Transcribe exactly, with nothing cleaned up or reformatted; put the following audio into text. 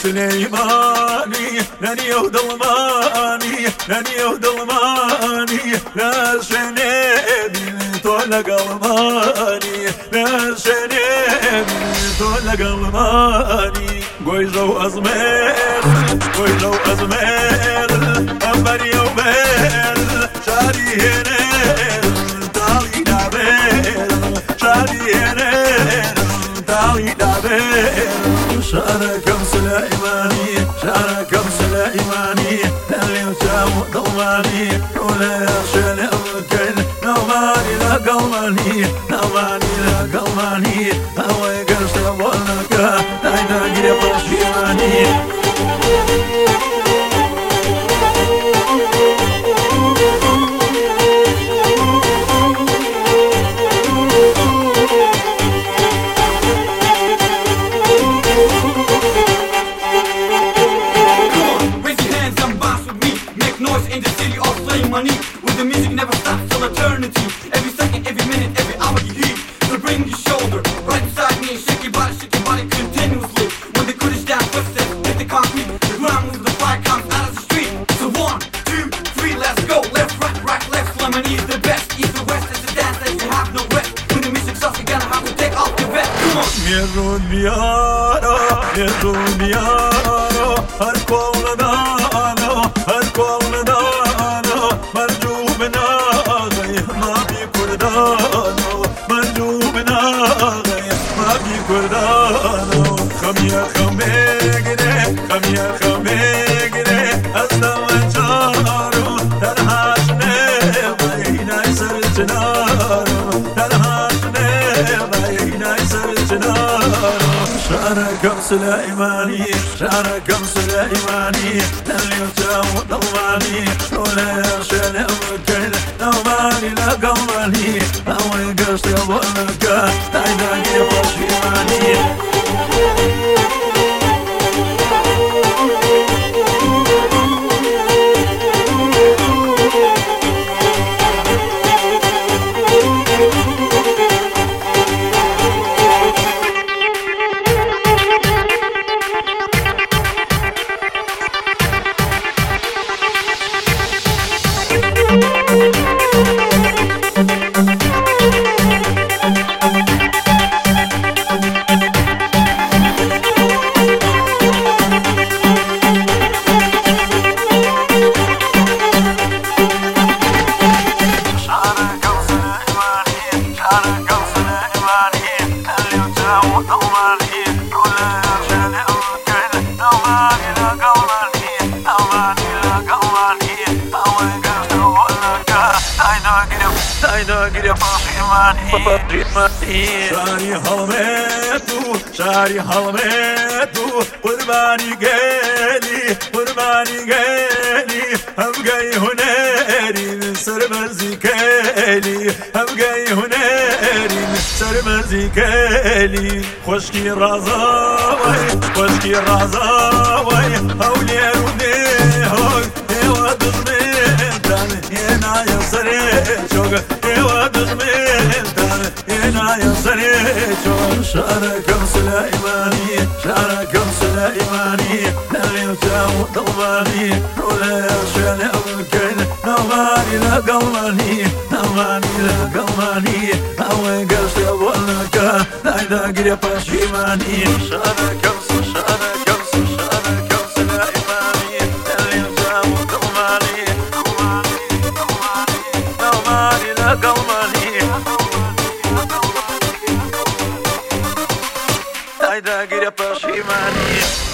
سليماني لاني ودلماني لاني ودلماني لا شنيبي طول قلماني لا شنيبي طول قلماني قويزو أزمير قويزو أزمير أمبر يومير شاري هنير تالي دابير شاري هنير تالي دابير شاركم سليماني شاركم سليماني اللي وشاو ضماني ولا يخشى لأمكن نوماني لا قلماني نوماني لا قلماني هو يقرش يبولك داينا قريب الشيماني Money with the music never stops till eternity. Every second, every minute, every hour you heat. So bring your shoulder right beside me and shake your body, shake your body continuously. When the good is down, footsteps hit the concrete. The ground moves, the fire comes out of the street. So one, two, three, let's go. Left, right, right, left. Slimani is the best. East or west, it's a dance that you have no rest. When the music starts, you gotta have to take off your vest. Come on. Mirun biyaro, mirun biyaro, har kolna dano, har kolna dano. خميا خميقني خميا خميقني أصلا وجارو تنهاشني بينا يسر جنارو تنهاشني بينا يسر جنارو شاركم سليماني شاركم سليماني اللي وجاو ضماني ولا يخشى لأمكن نوماني لا قلماني هو يقرش يبولك داينا قريب الشيماني شاري حلمتو شاري حلمتو قرباني قالي قرباني قالي هم جاي هناري من سر مزيكالي هم جاي هناري من سر مزيكالي خشكي رازاوي خشكي رازاوي هولي رودي هوي هوا دزمين تاني هنا يصري شوق هوا دزمين تاني هنا يصري شوق شاركم سليماني شاركم سليماني اللي وجاو ضماني ولا يخشى لأمكن نوماني لا قلماني نوماني لا قلماني هو يقرش يبولك داينا قريب الشيماني شاركم شاركم شاركم سليماني اللي وجاو ضماني نوماني لا قلماني هيدا قريب الشيماني